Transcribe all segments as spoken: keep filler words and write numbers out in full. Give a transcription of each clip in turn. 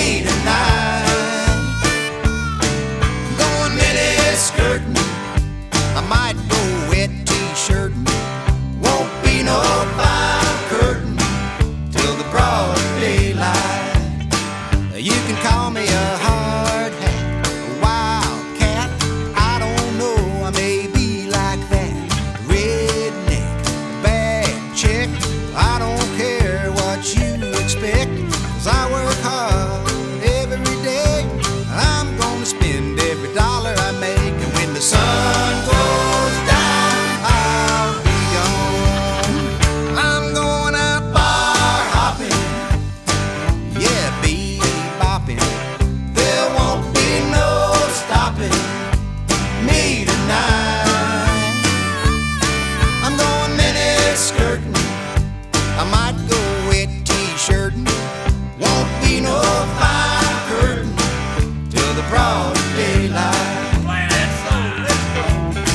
me tonight. Going mini skirting, I might go wet t-shirting. Won't be no fire curtain till the broad daylight. You can call me a hard hat, a wildcat, I don't know, I may be like that. Redneck, bad chick, I don't care what you expect, 'cause I work hard every day. I'm gonna spend every dollar I make, and when the sun goes down, I'll be gone. I'm going out bar hopping, yeah, bebopping. There won't be no stopping me tonight. I'm going mini skirting, I might go wet t-shirting. Won't be no fire curtain till the broad daylight. Play that song. Let's go.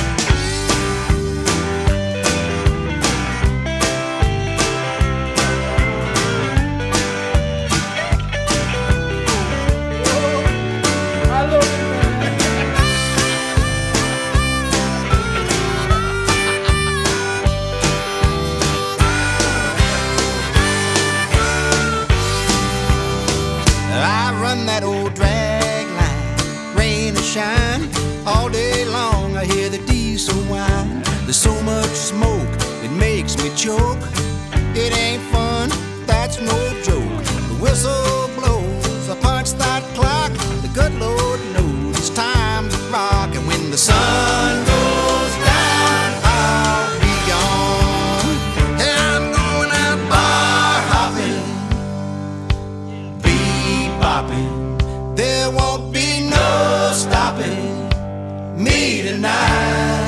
I love you, man. I run that old drag line, rain or shine. All day long I hear the diesel whine. There's so much smoke, it makes me choke. It ain't fun, that's no joke. The whistle blows, I punch that clock. The good Lord knows it's time to rock. And when the sun goes down, I'll be gone. And I'm going out bar hopping, bebopping. There won't be no stopping me tonight.